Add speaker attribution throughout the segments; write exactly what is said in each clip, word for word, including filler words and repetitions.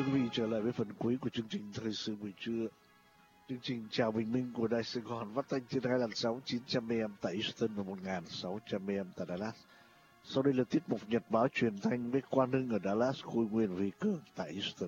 Speaker 1: Thưa quý vị, trở lại với phần cuối của chương trình Thời sự buổi trưa. Chương trình chào bình minh của Đài Sài Gòn phát thanh trên hai làn sóng chín trăm A M tại Houston và một nghìn sáu trăm A M tại Dallas. Sau đây là tiết mục nhật báo truyền thanh với Quang Hưng ở Dallas, Khôi Nguyên và Huy Cường tại Houston.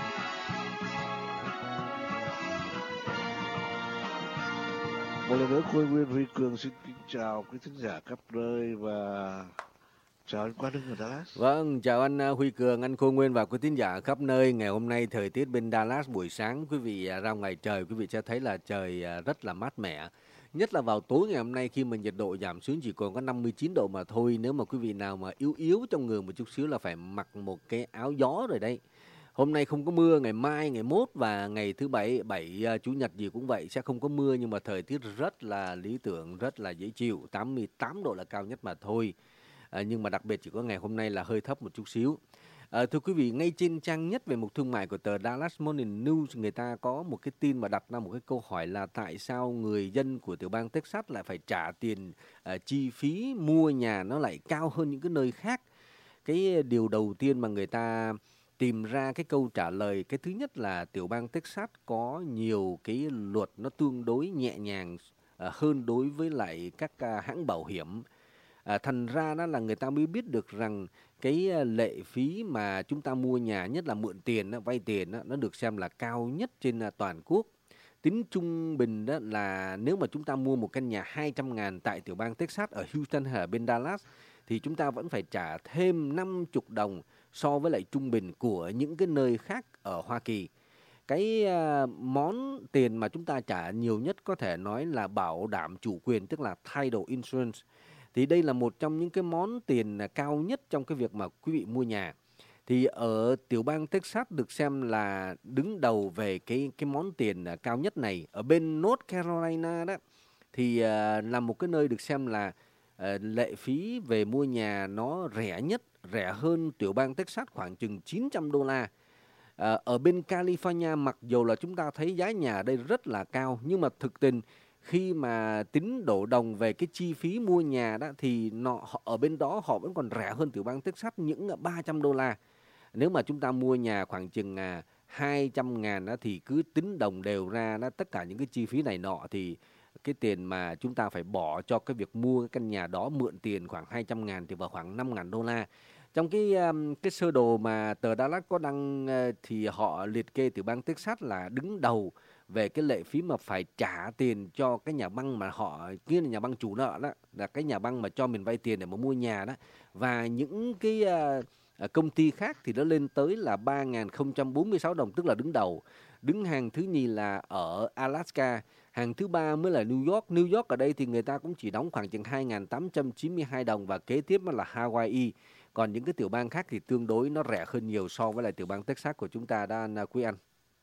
Speaker 1: Một lần nữa, Khôi Nguyên và Huy Cường xin kính chào quý thính giả khắp nơi và chào anh Quang Hưng ở Dallas.
Speaker 2: Vâng, chào anh Huy Cường, anh Khôi Nguyên và quý thính giả khắp nơi. Ngày hôm nay thời tiết bên Dallas buổi sáng, quý vị ra ngoài trời, quý vị sẽ thấy là trời rất là mát mẻ. Nhất là vào tối ngày hôm nay khi mà nhiệt độ giảm xuống chỉ còn có năm mươi chín độ mà thôi. Nếu mà quý vị nào mà yếu yếu trong người một chút xíu là phải mặc một cái áo gió rồi đấy. Hôm nay không có mưa, ngày mai, ngày mốt và ngày thứ bảy, bảy chủ nhật gì cũng vậy, sẽ không có mưa nhưng mà thời tiết rất là lý tưởng, rất là dễ chịu, tám mươi tám độ là cao nhất mà thôi. À, nhưng mà đặc biệt chỉ có ngày hôm nay là hơi thấp một chút xíu. À, thưa quý vị, ngay trên trang nhất về mục thương mại của tờ Dallas Morning News, người ta có một cái tin mà đặt ra một cái câu hỏi là tại sao người dân của tiểu bang Texas lại phải trả tiền uh, chi phí mua nhà nó lại cao hơn những cái nơi khác. Cái điều đầu tiên mà người ta tìm ra cái câu trả lời, cái thứ nhất là tiểu bang Texas có nhiều cái luật nó tương đối nhẹ nhàng uh, hơn đối với lại các uh, hãng bảo hiểm. À, thành ra đó là người ta mới biết được rằng cái lệ phí mà chúng ta mua nhà, nhất là mượn tiền, vay tiền, nó được xem là cao nhất trên toàn quốc. Tính trung bình đó là nếu mà chúng ta mua một căn nhà hai trăm ngàn tại tiểu bang Texas ở Houston hay ở bên Dallas thì chúng ta vẫn phải trả thêm năm mươi đồng so với lại trung bình của những cái nơi khác ở Hoa Kỳ. Cái uh, món tiền mà chúng ta trả nhiều nhất có thể nói là bảo đảm chủ quyền, tức là title insurance. Thì đây là một trong những cái món tiền cao nhất trong cái việc mà quý vị mua nhà. Thì ở tiểu bang Texas được xem là đứng đầu về cái cái món tiền cao nhất này. Ở bên North Carolina đó thì uh, là một cái nơi được xem là uh, lệ phí về mua nhà nó rẻ nhất, rẻ hơn tiểu bang Texas khoảng chừng chín trăm đô la. Uh, ở bên California, mặc dù là chúng ta thấy giá nhà ở đây rất là cao, nhưng mà thực tình khi mà tính đổ đồng về cái chi phí mua nhà đó thì nó, ở bên đó họ vẫn còn rẻ hơn tiểu bang Texas những ba trăm đô la. Nếu mà chúng ta mua nhà khoảng chừng hai trăm ngàn đó, thì cứ tính đồng đều ra đó, tất cả những cái chi phí này nọ thì cái tiền mà chúng ta phải bỏ cho cái việc mua cái căn nhà đó, mượn tiền khoảng hai trăm ngàn thì vào khoảng năm ngàn đô la. Trong cái cái sơ đồ mà tờ Dallas có đăng thì họ liệt kê tiểu bang Texas là đứng đầu về cái lệ phí mà phải trả tiền cho cái nhà băng mà họ, kia là nhà băng chủ nợ đó, là cái nhà băng mà cho mình vay tiền để mà mua nhà đó. Và những cái uh, công ty khác thì nó lên tới là ba nghìn không trăm bốn mươi sáu đồng, tức là đứng đầu. Đứng hàng thứ nhì là ở Alaska, hàng thứ ba mới là New York. New York ở đây thì người ta cũng chỉ đóng khoảng chừng hai nghìn tám trăm chín mươi hai đồng và kế tiếp là Hawaii. Còn những cái tiểu bang khác thì tương đối nó rẻ hơn nhiều so với lại tiểu bang Texas của chúng ta đã, quý anh.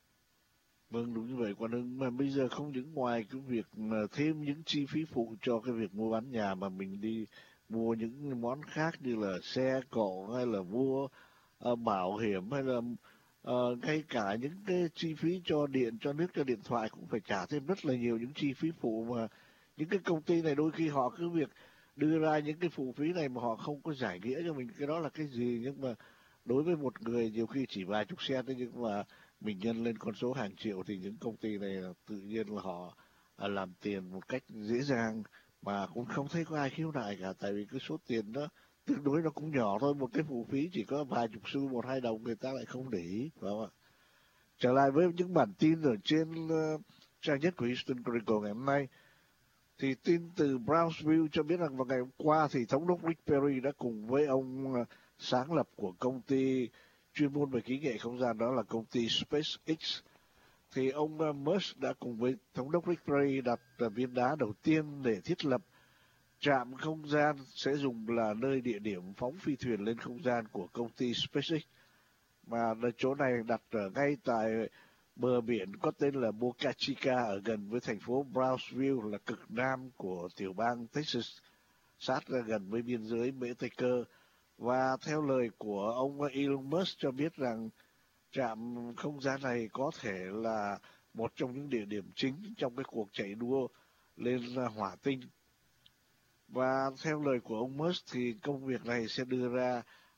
Speaker 1: Vâng, đúng như vậy Quang Hưng. Mà bây giờ không những ngoài cái việc mà thêm những chi phí phụ cho cái việc mua bán nhà mà mình đi mua những món khác như là xe cộ hay là mua uh, bảo hiểm hay là uh, ngay cả những cái chi phí cho điện, cho nước, cho điện thoại cũng phải trả thêm rất là nhiều những chi phí phụ mà những cái công ty này đôi khi họ cứ việc đưa ra những cái phụ phí này mà họ không có giải nghĩa cho mình cái đó là cái gì. Nhưng mà đối với một người nhiều khi chỉ vài chục xe thôi, nhưng mà mình nhân lên con số hàng triệu thì những công ty này tự nhiên là họ làm tiền một cách dễ dàng mà cũng không thấy có ai khiếu nại cả, tại vì cái số tiền đó tương đối nó cũng nhỏ thôi, một cái phụ phí chỉ có vài chục xu, một hai đồng người ta lại không để ý, phải không ạ? Trở lại với những bản tin ở trên uh, trang nhất của Houston Chronicle ngày hôm nay thì tin từ Brownsville cho biết rằng vào ngày hôm qua thì thống đốc Rick Perry đã cùng với ông uh, sáng lập của công ty chuyên môn về kỹ nghệ không gian, đó là công ty SpaceX, thì ông Musk đã cùng với thống đốc Rick Perry đặt viên đá đầu tiên để thiết lập trạm không gian sẽ dùng là nơi địa điểm phóng phi thuyền lên không gian của công ty SpaceX, mà chỗ này đặt ở ngay tại bờ biển có tên là Boca Chica ở gần với thành phố Brownsville, là cực nam của tiểu bang Texas, sát gần với biên giới Mỹ Tây Cơ. Và theo lời của ông Elon Musk cho biết rằng trạm không gian này có thể là một trong những địa điểm chính trong cái cuộc chạy đua lên hỏa tinh. Và theo lời của ông Musk thì công việc này sẽ đưa ra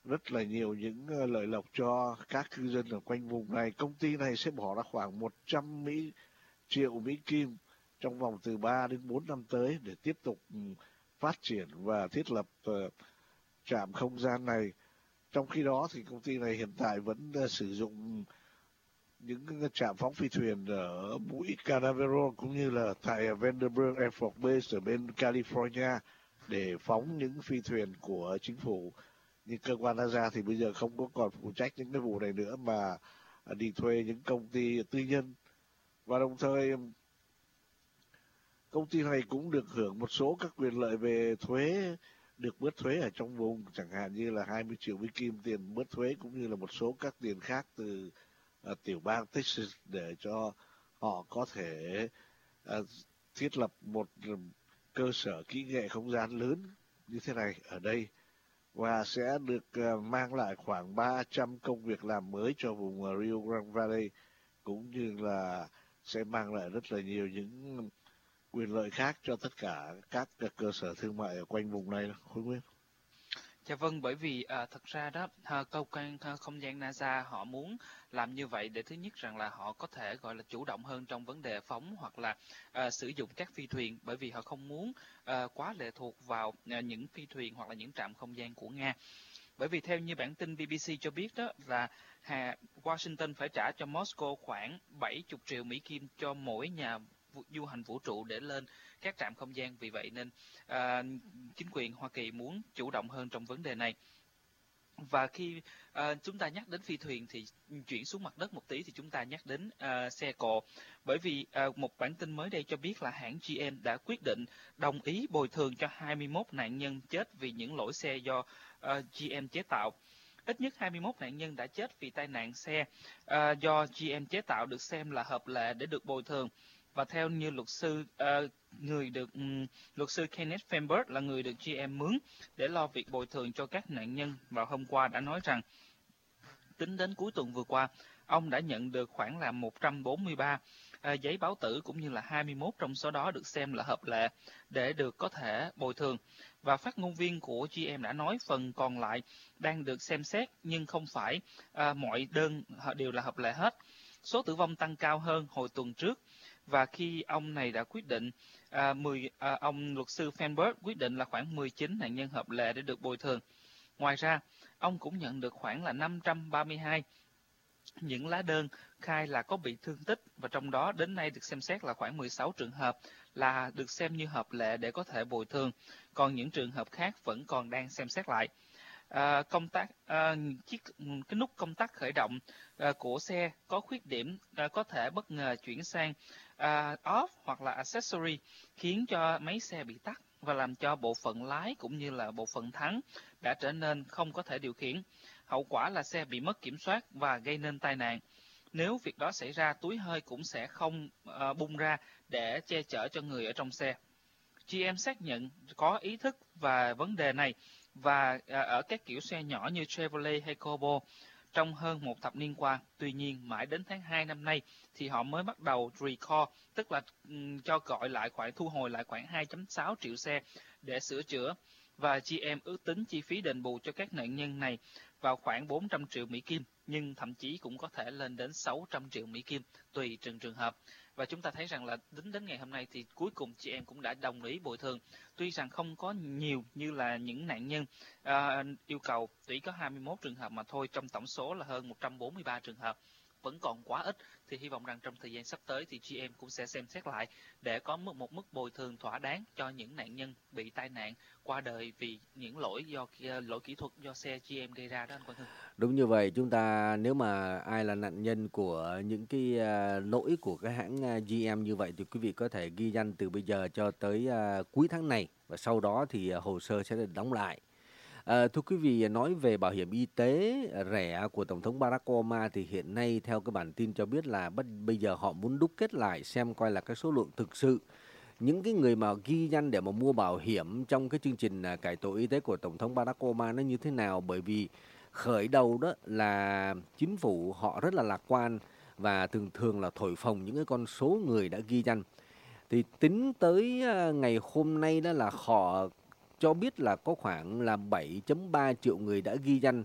Speaker 1: rất là nhiều những ờ, lợi lộc cho các cư dân ở quanh vùng này. Công ty này sẽ bỏ ra khoảng một trăm Mỹ triệu Mỹ Kim trong vòng từ ba đến bốn năm tới để tiếp tục ừ, phát triển và thiết lập uh, trạm không gian này. Trong khi đó thì công ty này hiện tại vẫn uh, sử dụng những trạm phóng phi thuyền ở mũi Canaveral cũng như là tại Vandenberg Air Force Base ở bên California để phóng những phi thuyền của chính phủ. Nhưng cơ quan NASA thì bây giờ không có còn phụ trách những cái vụ này nữa mà đi thuê những công ty tư nhân. Và đồng thời công ty này cũng được hưởng một số các quyền lợi về thuế, được bớt thuế ở trong vùng, chẳng hạn như là hai mươi triệu Mỹ Kim tiền bớt thuế cũng như là một số các tiền khác từ uh, tiểu bang Texas để cho họ có thể uh, thiết lập một um, cơ sở kỹ nghệ không gian lớn như thế này ở đây, và sẽ được uh, mang lại khoảng ba trăm công việc làm mới cho vùng uh, Rio Grande Valley, cũng như là sẽ mang lại rất là nhiều những quyền lợi khác cho tất cả các cơ sở thương mại ở quanh vùng này. Khôi Nguyên.
Speaker 3: Dạ vâng, bởi vì à, thật ra đó, à, cơ quan à, không gian NASA họ muốn làm như vậy để thứ nhất rằng là họ có thể gọi là chủ động hơn trong vấn đề phóng hoặc là à, sử dụng các phi thuyền, bởi vì họ không muốn à, quá lệ thuộc vào à, những phi thuyền hoặc là những trạm không gian của Nga. Bởi vì theo như bản tin B B C cho biết đó là Hà, Washington phải trả cho Moscow khoảng bảy mươi triệu Mỹ Kim cho mỗi nhà du hành vũ trụ để lên các trạm không gian. Vì vậy nên à, chính quyền Hoa Kỳ muốn chủ động hơn trong vấn đề này. Và khi à, chúng ta nhắc đến phi thuyền thì chuyển xuống mặt đất một tí thì chúng ta nhắc đến à, xe cộ. Bởi vì à, một bản tin mới đây cho biết là hãng G M đã quyết định đồng ý bồi thường cho hai mươi mốt nạn nhân chết vì những lỗi xe do uh, G M chế tạo. Ít nhất hai mươi mốt nạn nhân đã chết vì tai nạn xe uh, do G M chế tạo được xem là hợp lệ để được bồi thường. Và theo như luật sư uh, người được um, luật sư Kenneth Feinberg là người được G M mướn để lo việc bồi thường cho các nạn nhân vào hôm qua đã nói rằng tính đến cuối tuần vừa qua, ông đã nhận được khoảng là một trăm bốn mươi ba uh, giấy báo tử, cũng như là hai mươi mốt trong số đó được xem là hợp lệ để được có thể bồi thường. Và phát ngôn viên của G M đã nói phần còn lại đang được xem xét, nhưng không phải uh, mọi đơn đều là hợp lệ hết. Số tử vong tăng cao hơn hồi tuần trước, và khi ông này đã quyết định, uh, mười, uh, ông luật sư Feinberg quyết định là khoảng mười chín nạn nhân hợp lệ để được bồi thường. Ngoài ra, ông cũng nhận được khoảng là năm trăm ba mươi hai những lá đơn khai là có bị thương tích, và trong đó đến nay được xem xét là khoảng mười sáu trường hợp là được xem như hợp lệ để có thể bồi thường, còn những trường hợp khác vẫn còn đang xem xét lại. À, công tác à, chiếc cái nút công tắc khởi động à, của xe có khuyết điểm, à, có thể bất ngờ chuyển sang à, off hoặc là accessory, khiến cho máy xe bị tắt và làm cho bộ phận lái cũng như là bộ phận thắng đã trở nên không có thể điều khiển. Hậu quả là xe bị mất kiểm soát và gây nên tai nạn. Nếu việc đó xảy ra, túi hơi cũng sẽ không uh, bung ra để che chở cho người ở trong xe. G M xác nhận có ý thức và vấn đề này và uh, ở các kiểu xe nhỏ như Chevrolet hay Corvo trong hơn một thập niên qua. Tuy nhiên, mãi đến tháng hai năm nay thì họ mới bắt đầu recall, tức là um, cho gọi lại khoảng thu hồi lại khoảng hai phẩy sáu triệu xe để sửa chữa. Và G M ước tính chi phí đền bù cho các nạn nhân này vào khoảng bốn trăm triệu Mỹ Kim, nhưng thậm chí cũng có thể lên đến sáu trăm triệu Mỹ Kim tùy từng trường hợp. Và chúng ta thấy rằng là đến đến ngày hôm nay thì cuối cùng chị em cũng đã đồng ý bồi thường. Tuy rằng không có nhiều như là những nạn nhân uh, yêu cầu, chỉ có hai mươi mốt trường hợp mà thôi, trong tổng số là hơn một trăm bốn mươi ba trường hợp, vẫn còn quá ít. Thì hy vọng rằng trong thời gian sắp tới thì G M cũng sẽ xem xét lại để có một, một mức bồi thường thỏa đáng cho những nạn nhân bị tai nạn qua đời vì những lỗi do lỗi kỹ thuật do xe G M gây ra đó anh Quang Hưng.
Speaker 2: Đúng như vậy, chúng ta nếu mà ai là nạn nhân của những cái uh, lỗi của cái hãng uh, G M như vậy thì quý vị có thể ghi danh từ bây giờ cho tới uh, cuối tháng này, và sau đó thì uh, hồ sơ sẽ được đóng lại. À, thưa quý vị, nói về bảo hiểm y tế rẻ của Tổng thống Barack Obama thì hiện nay theo cái bản tin cho biết là bất, bây giờ họ muốn đúc kết lại xem coi là cái số lượng thực sự những cái người mà ghi danh để mà mua bảo hiểm trong cái chương trình uh, cải tổ y tế của Tổng thống Barack Obama nó như thế nào. Bởi vì khởi đầu đó là chính phủ họ rất là lạc quan và thường thường là thổi phồng những cái con số người đã ghi danh. Thì tính tới uh, ngày hôm nay đó là họ cho biết là có khoảng là bảy phẩy ba triệu người đã ghi danh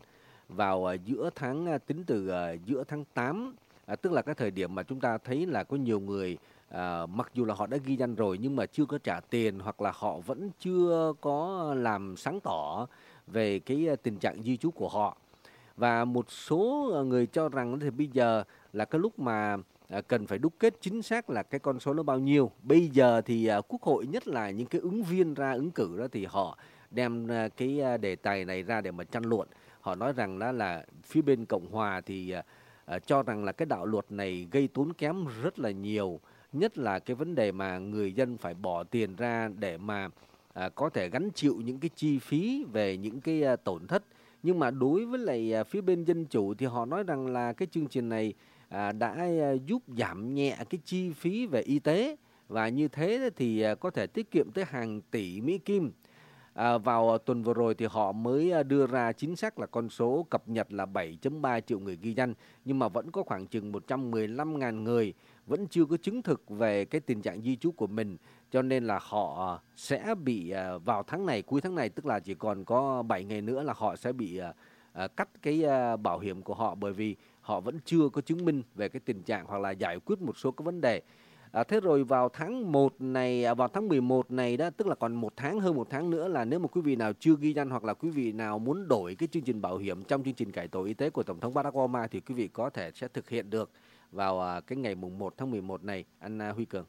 Speaker 2: vào à, giữa tháng à, tính từ à, giữa tháng tám, à, tức là cái thời điểm mà chúng ta thấy là có nhiều người à, mặc dù là họ đã ghi danh rồi nhưng mà chưa có trả tiền, hoặc là họ vẫn chưa có làm sáng tỏ về cái à, tình trạng di trú của họ. Và một số ờ, người cho rằng thì bây giờ là cái lúc mà à, cần phải đúc kết chính xác là cái con số nó bao nhiêu. Bây giờ thì à, Quốc hội, nhất là những cái ứng viên ra ứng cử đó, thì họ đem à, cái à, đề tài này ra để mà tranh luận. Họ nói rằng đó là phía bên Cộng hòa thì à, à, cho rằng là cái đạo luật này gây tốn kém rất là nhiều, nhất là cái vấn đề mà người dân phải bỏ tiền ra để mà à, có thể gánh chịu những cái chi phí về những cái à, tổn thất. Nhưng mà đối với lại à, phía bên dân chủ thì họ nói rằng là cái chương trình này à, đã à, giúp giảm nhẹ cái chi phí về y tế, và như thế thì à, có thể tiết kiệm tới hàng tỷ Mỹ Kim. À, vào tuần vừa rồi thì họ mới à, đưa ra chính xác là con số cập nhật là bảy phẩy ba triệu người ghi danh, nhưng mà vẫn có khoảng chừng một trăm mười lăm nghìn người vẫn chưa có chứng thực về cái tình trạng di trú của mình, cho nên là họ sẽ bị à, vào tháng này, cuối tháng này, tức là chỉ còn có bảy ngày nữa là họ sẽ bị à, à, cắt cái à, bảo hiểm của họ, bởi vì họ vẫn chưa có chứng minh về cái tình trạng hoặc là giải quyết một số cái vấn đề. À, thế rồi vào tháng một này, à, vào tháng mười một này đó, tức là còn một tháng, hơn một tháng nữa, là nếu mà quý vị nào chưa ghi danh hoặc là quý vị nào muốn đổi cái chương trình bảo hiểm trong chương trình cải tổ y tế của Tổng thống Barack Obama thì quý vị có thể sẽ thực hiện được vào à, cái ngày mùng một tháng mười một này, anh à, Huy Cường.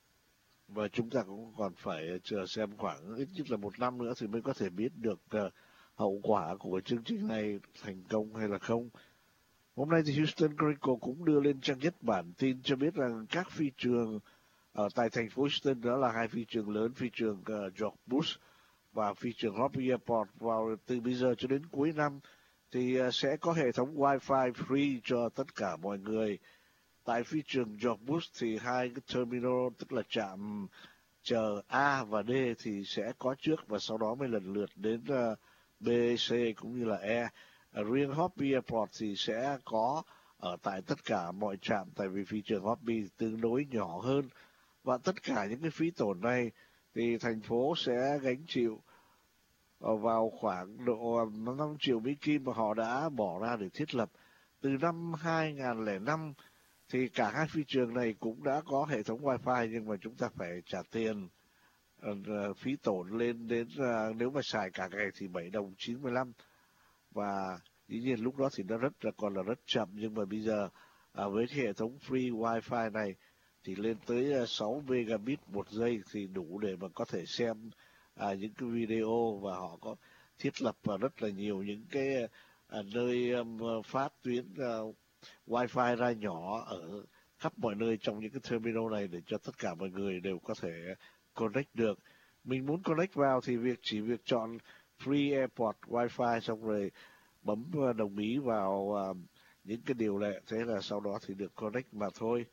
Speaker 1: Và chúng ta cũng còn phải chờ xem khoảng ít nhất là một năm nữa thì mới có thể biết được uh, hậu quả của chương trình này thành công hay là không. Hôm nay thì Houston Chronicle cũng đưa lên trang nhất bản tin cho biết rằng các phi trường ở tại thành phố Houston, đó là hai phi trường lớn, phi trường uh, George Bush và phi trường Hobby Airport, vào từ bây giờ cho đến cuối năm thì uh, sẽ có hệ thống Wi-Fi free cho tất cả mọi người. Tại phi trường George Bush thì hai cái terminal, tức là trạm chờ A và D thì sẽ có trước và sau đó mới lần lượt đến uh, B, C cũng như là E. Ở riêng Hobby Airport thì sẽ có ở tại tất cả mọi trạm, tại vì phi trường Hobby tương đối nhỏ hơn. Và tất cả những cái phí tổn này thì thành phố sẽ gánh chịu vào khoảng độ năm triệu Mỹ Kim mà họ đã bỏ ra để thiết lập. Từ năm hai nghìn không trăm lẻ năm thì cả hai phi trường này cũng đã có hệ thống Wi-Fi, nhưng mà chúng ta phải trả tiền uh, phí tổn lên đến uh, nếu mà xài cả ngày thì bảy đồng chín mươi lăm. Và dĩ nhiên lúc đó thì nó rất là còn là rất chậm, nhưng mà bây giờ à, với cái hệ thống free wifi này thì lên tới à, sáu megabit một giây thì đủ để mà có thể xem à, những cái video, và họ có thiết lập vào rất là nhiều những cái à, nơi um, phát tuyến uh, wifi ra nhỏ ở khắp mọi nơi trong những cái terminal này để cho tất cả mọi người đều có thể connect được. Mình muốn connect vào thì việc chỉ việc chọn Free Airport Wi-Fi xong rồi bấm đồng ý vào uh, những cái điều lệ, thế là sau đó thì được connect mà thôi.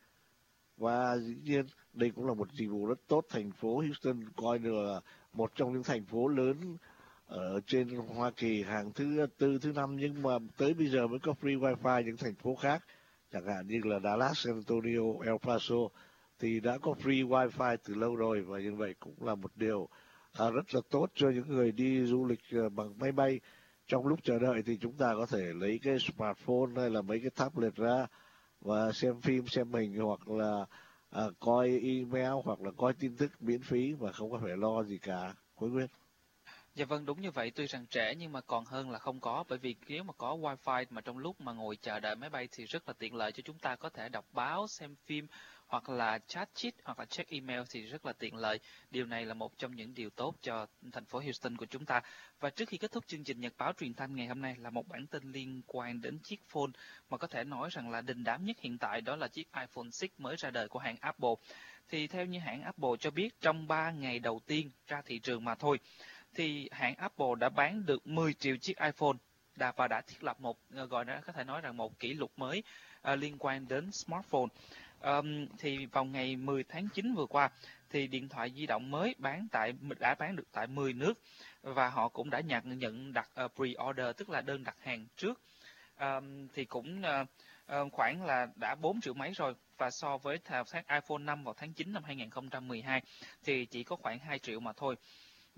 Speaker 1: Và dĩ nhiên đây cũng là một dịch vụ rất tốt. Thành phố Houston coi như là một trong những thành phố lớn ở trên Hoa Kỳ, hàng thứ tư, thứ năm, nhưng mà tới bây giờ mới có free wifi. Những thành phố khác chẳng hạn như là Dallas, San Antonio, El Paso thì đã có free wifi từ lâu rồi, và như vậy cũng là một điều à, rất là tốt cho những người đi du lịch à, bằng máy bay. Trong lúc chờ đợi thì chúng ta có thể lấy cái smartphone hay là mấy cái tablet ra và xem phim, xem hình, hoặc là à, coi email, hoặc là coi tin tức miễn phí mà không có phải lo gì cả. Quý Nguyên.
Speaker 3: Dạ vâng, đúng như vậy. Tuy rằng trễ nhưng mà còn hơn là không có, bởi vì nếu mà có wifi mà trong lúc mà ngồi chờ đợi máy bay thì rất là tiện lợi cho chúng ta có thể đọc báo, xem phim, hoặc là chat chit, hoặc là check email thì rất là tiện lợi. Điều này là một trong những điều tốt cho thành phố Houston của chúng ta. Và trước khi kết thúc chương trình Nhật báo truyền thanh ngày hôm nay là một bản tin liên quan đến chiếc phone mà có thể nói rằng là đình đám nhất hiện tại, đó là chiếc iPhone sáu mới ra đời của hãng Apple. Thì theo như hãng Apple cho biết, trong ba ngày đầu tiên ra thị trường mà thôi, thì hãng Apple đã bán được mười triệu chiếc iPhone đã, và đã thiết lập một, gọi là có thể nói rằng một kỷ lục mới uh, liên quan đến smartphone. Um, thì vào ngày mười tháng chín vừa qua thì điện thoại di động mới bán tại đã bán được tại mười nước, và họ cũng đã nhận nhận đặt uh, pre-order, tức là đơn đặt hàng trước, um, thì cũng uh, uh, khoảng là đã bốn triệu mấy rồi, và so với tháng iPhone năm vào tháng chín năm hai nghìn không trăm mười hai thì chỉ có khoảng hai triệu mà thôi.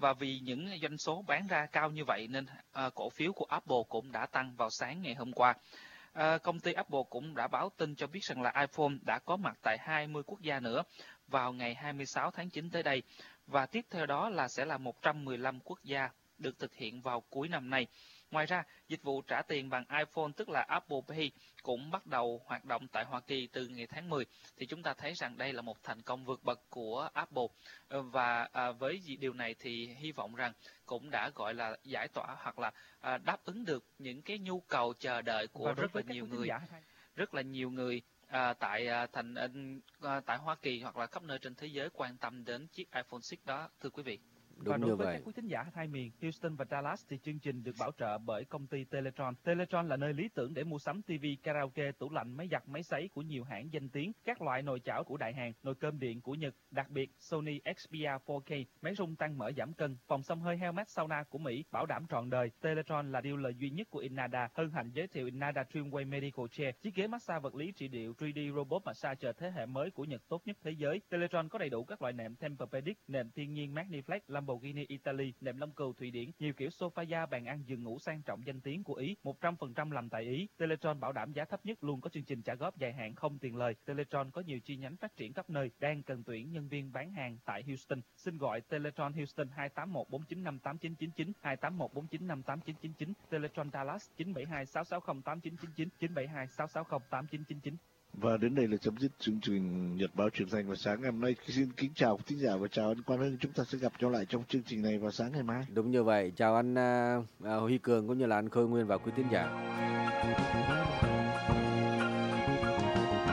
Speaker 3: Và vì những doanh số bán ra cao như vậy nên à, cổ phiếu của Apple cũng đã tăng vào sáng ngày hôm qua. À, công ty Apple cũng đã báo tin cho biết rằng là iPhone đã có mặt tại hai mươi quốc gia nữa vào ngày hai mươi sáu tháng chín tới đây. Và tiếp theo đó là sẽ là một trăm mười lăm quốc gia được thực hiện vào cuối năm nay. Ngoài ra, dịch vụ trả tiền bằng iPhone tức là Apple Pay cũng bắt đầu hoạt động tại Hoa Kỳ từ ngày tháng mười. Thì chúng ta thấy rằng đây là một thành công vượt bậc của Apple. Và à, với điều này thì hy vọng rằng cũng đã gọi là giải tỏa hoặc là à, đáp ứng được những cái nhu cầu chờ đợi của rất là nhiều người. Rất là nhiều người à, tại à, thành à, tại Hoa Kỳ hoặc là khắp nơi trên thế giới quan tâm đến chiếc iPhone sáu đó, thưa quý vị.
Speaker 4: Đúng. Và đối với vậy, các quý thính giả hai miền Houston và Dallas thì chương trình được bảo trợ bởi công ty Teletron. Teletron là nơi lý tưởng để mua sắm ti vi, karaoke, tủ lạnh, máy giặt, máy sấy của nhiều hãng danh tiếng, các loại nồi chảo của Đại Hàn, nồi cơm điện của Nhật, đặc biệt Sony Xperia four K, máy rung tăng mỡ giảm cân, phòng xông hơi Helmet Sauna của Mỹ, bảo đảm trọn đời. Teletron là dealer duy nhất của Inada. Hân hạnh giới thiệu Inada Trimway Medical Chair, chiếc ghế massage vật lý trị liệu three D robot massage thế hệ mới của Nhật tốt nhất thế giới. Teletron có đầy đủ các loại nệm Tempur-Pedic, nệm thiên nhiên Magniflex, Lamborghini Italy, nệm lông cừu Thụy Điển, nhiều kiểu sofa da, bàn ăn giường ngủ sang trọng danh tiếng của Ý, một trăm phần trăm làm tại Ý. Teletron bảo đảm giá thấp nhất, luôn có chương trình trả góp dài hạn không tiền lời. Teletron có nhiều chi nhánh phát triển khắp nơi, đang cần tuyển nhân viên bán hàng tại Houston. Xin gọi Teletron Houston hai tám một bốn chín năm tám chín chín chín, hai tám một bốn chín năm tám chín chín chín, Teletron Dallas chín bảy hai sáu sáu không tám chín chín chín, chín bảy hai sáu sáu không tám chín chín chín.
Speaker 1: Và đến đây là chấm dứt chương trình Nhật báo Trưởng thành vào sáng ngày hôm nay. Xin kính chào thính giả và chào anh Quang Hưng. Chúng ta sẽ gặp nhau lại trong chương trình này vào sáng ngày mai.
Speaker 2: Đúng như vậy. Chào anh uh, uh, Huy Cường cũng như là anh Khôi Nguyên và quý thính giả.